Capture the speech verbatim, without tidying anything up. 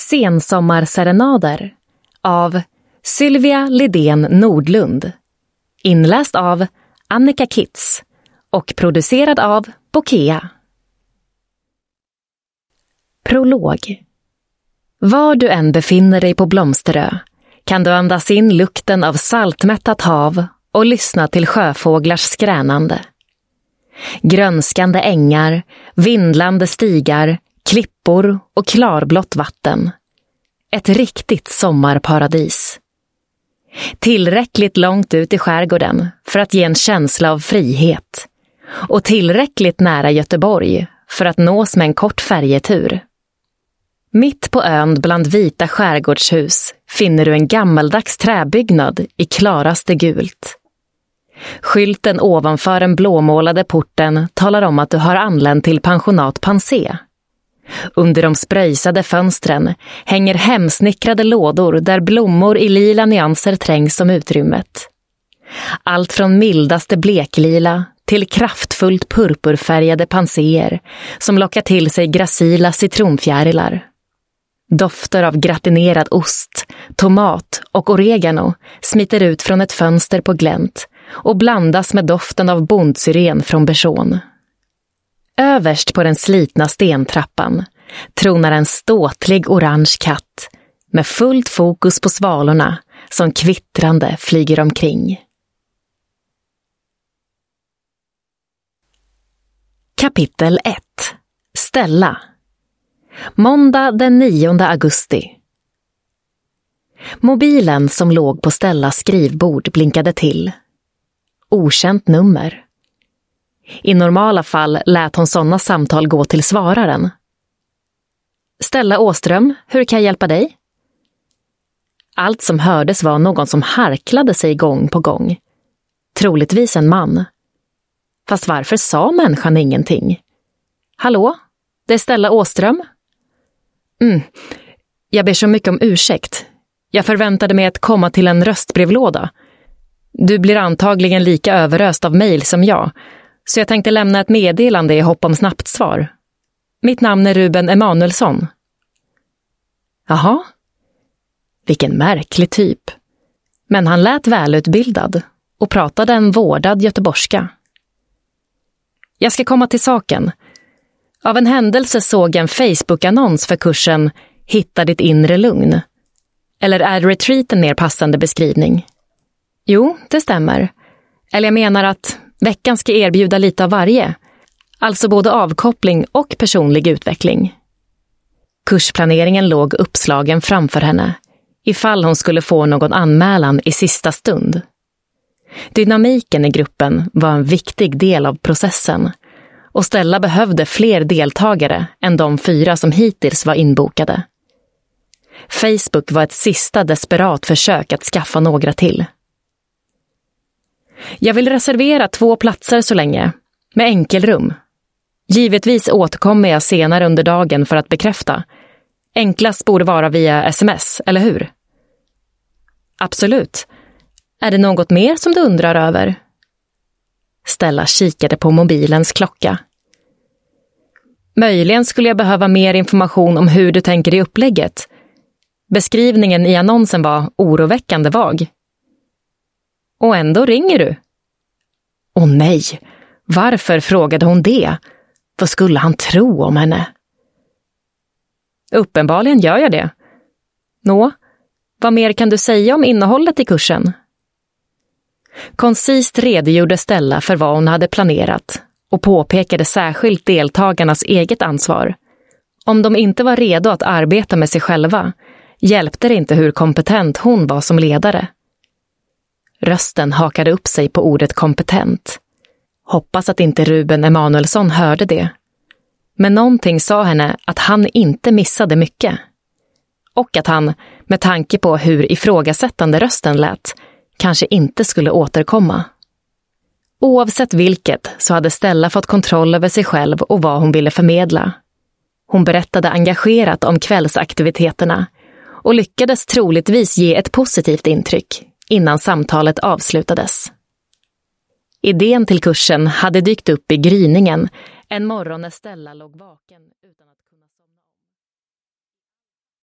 Sensommarserenader av Sylvia Lidén Nordlund. Inläst av Annika Kitz och producerad av Bokea. Prolog. Var du än befinner dig på Blomsterö kan du andas in lukten av saltmättat hav och lyssna till sjöfåglars skränande. Grönskande ängar, vindlande stigar, klippor och klarblått vatten. Ett riktigt sommarparadis. Tillräckligt långt ut i skärgården för att ge en känsla av frihet. Och tillräckligt nära Göteborg för att nås med en kort färjetur. Mitt på ön bland vita skärgårdshus finner du en gammaldags träbyggnad i klaraste gult. Skylten ovanför den blåmålade porten talar om att du har anlänt till pensionat Pansé. Under de spröjsade fönstren hänger hemsnickrade lådor där blommor i lila nyanser trängs om utrymmet. Allt från mildaste bleklila till kraftfullt purpurfärgade panséer som lockar till sig gracila citronfjärilar. Dofter av gratinerad ost, tomat och oregano smiter ut från ett fönster på glänt och blandas med doften av bondsyren från Bersån. Överst på den slitna stentrappan tronar en ståtlig orange katt med fullt fokus på svalorna som kvittrande flyger omkring. Kapitel ett. Stella. Måndag den nionde augusti. Mobilen som låg på Stellas skrivbord blinkade till. Okänt nummer. I normala fall lät hon sådana samtal gå till svararen. Stella Åström, hur kan jag hjälpa dig? Allt som hördes var någon som harklade sig gång på gång. Troligtvis en man. Fast varför sa människan ingenting? Hallå? Det är Stella Åström? Mm, jag ber så mycket om ursäkt. Jag förväntade mig att komma till en röstbrevlåda. Du blir antagligen lika överöst av mejl som jag, så jag tänkte lämna ett meddelande i hopp om snabbt svar. Mitt namn är Ruben Emanuelsson. Jaha? Vilken märklig typ. Men han lät välutbildad och pratade en vårdad göteborgska. Jag ska komma till saken. Av en händelse såg jag en Facebook-annons för kursen Hitta ditt inre lugn. Eller är retreat en mer passande beskrivning? Jo, det stämmer. Eller jag menar att veckan ska erbjuda lite av varje. Alltså både avkoppling och personlig utveckling. Kursplaneringen låg uppslagen framför henne, ifall hon skulle få någon anmälan i sista stund. Dynamiken i gruppen var en viktig del av processen, och Stella behövde fler deltagare än de fyra som hittills var inbokade. Facebook var ett sista desperat försök att skaffa några till. Jag vill reservera två platser så länge, med enkelrum. Givetvis återkommer jag senare under dagen för att bekräfta. Enklast borde vara via sms, eller hur? Absolut. Är det något mer som du undrar över? Stella kikade på mobilens klocka. Möjligen skulle jag behöva mer information om hur du tänker i upplägget. Beskrivningen i annonsen var oroväckande vag. Och ändå ringer du. Åh nej, varför frågade hon det? Vad skulle han tro om henne? Uppenbarligen gör jag det. Nå, vad mer kan du säga om innehållet i kursen? Koncist redogjorde Stella för vad hon hade planerat och påpekade särskilt deltagarnas eget ansvar. Om de inte var redo att arbeta med sig själva hjälpte det inte hur kompetent hon var som ledare. Rösten hakade upp sig på ordet kompetent. Hoppas att inte Ruben Emanuelsson hörde det. Men någonting sa henne att han inte missade mycket. Och att han, med tanke på hur ifrågasättande rösten lät, kanske inte skulle återkomma. Oavsett vilket så hade Stella fått kontroll över sig själv och vad hon ville förmedla. Hon berättade engagerat om kvällsaktiviteterna och lyckades troligtvis ge ett positivt intryck innan samtalet avslutades. Idén till kursen hade dykt upp i gryningen en morgon när Stella låg vaken utan att